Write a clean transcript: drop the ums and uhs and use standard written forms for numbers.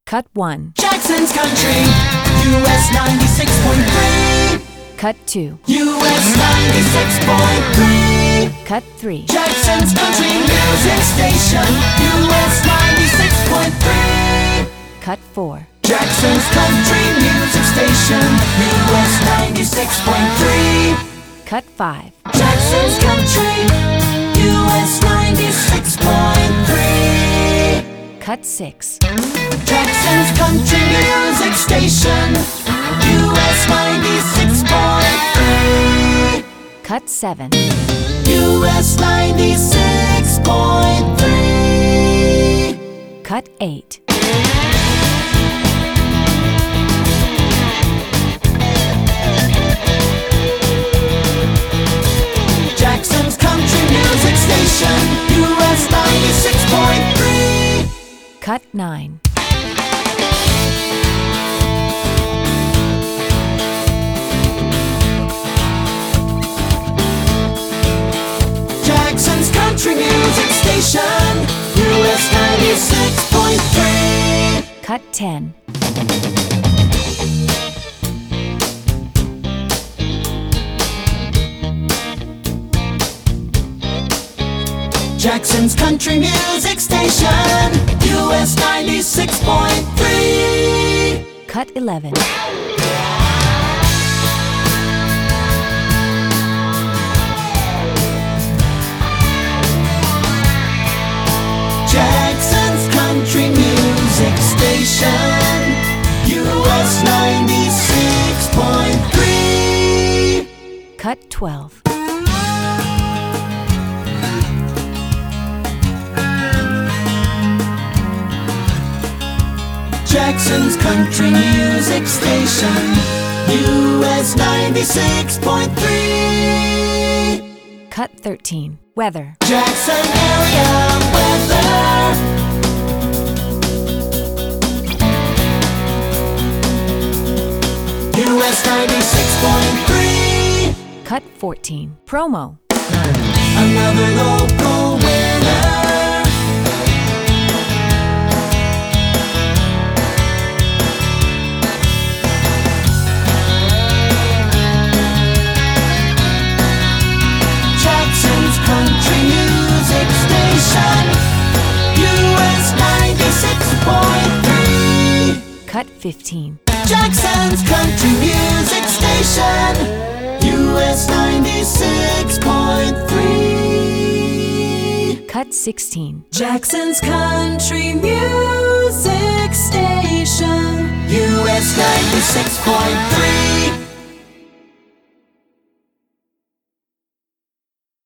Cut 1. Jackson's Country, US 96.3. Cut 2. US 96.3. Cut 3. Jackson's Country Music Station, US 96.3. Cut 4. Jackson's Country Music Station, US 96.3. Cut 5. Jackson's Country, US 96.3. Cut 6. Jackson's Country Music Station, US 96.3. Cut 7. US 96.3. Cut 8. Jackson's Country Music Station, US 96.3. Cut 9. Jackson's Country Music Station, US 96.3. Cut 10. Jackson's Country Music Station, US 96.3. Cut 11. Jackson's Country Music Station, US 96.3. Cut 12. Jackson's Country Music Station, US 96.3. Cut 13. Weather. Jackson area weather. US 96.3. Cut 14. Promo. Another local winner. Jackson's Country Music Station, US 96.3. Cut 15. Jackson's Country Music Station, US 96.3. Cut 16. Jackson's Country Music Station, US 96.3.